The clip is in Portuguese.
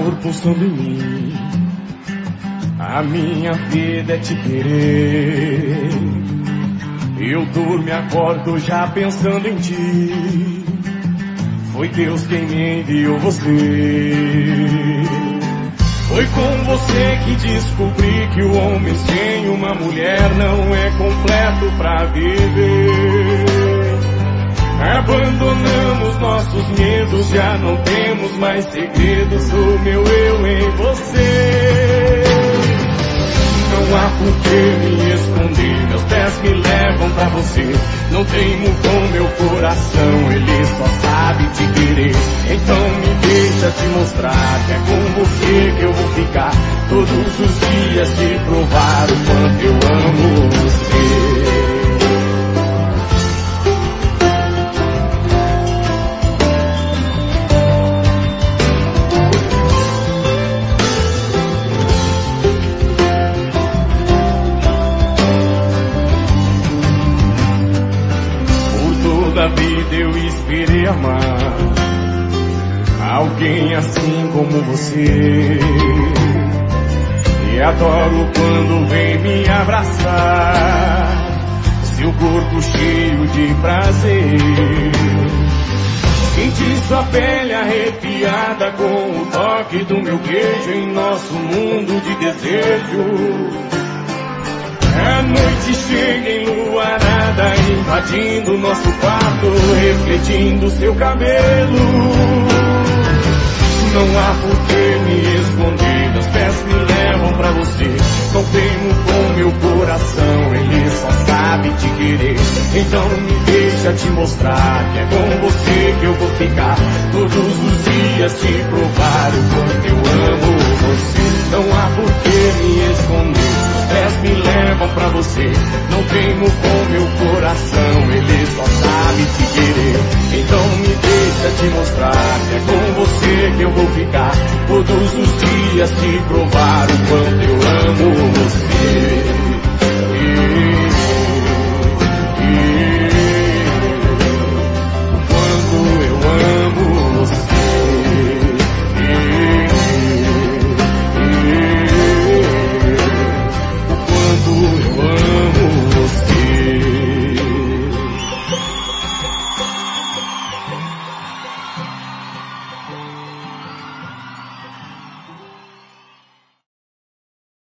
amor pulsando em mim. A minha vida é te querer. Eu durmo e acordo já pensando em ti. Foi Deus quem me enviou você. Foi com você que descobri que o homem sem uma mulher não é completo pra viver. Abandonamos nossos medos, já não temos mais segredos. Sou meu eu em você. Não há por que me esconder, meus pés me levam pra você. Não teimo com meu coração, ele só sabe te querer. Então me deixa te mostrar que é com você que eu vou ficar todos os dias, te provar o quanto eu amo você. Da vida eu esperei amar alguém assim como você. E adoro quando vem me abraçar, seu corpo cheio de prazer. Senti sua pele arrepiada com o toque do meu queijo em nosso mundo de desejo. A noite chega enluarada, invadindo nosso quarto, refletindo seu cabelo. Não há por que me esconder, meus pés me levam pra você. Não teimo com meu coração, ele só sabe te querer. Então me deixa te mostrar que é com você que eu vou ficar todos os dias, te provar o quanto eu amo você. Não há por que me esconder, meus pés me levam pra você. Não teimo com meu coração, ele só sabe te querer. Então me deixa te mostrar que é com você que eu vou ficar todos os dias, te provar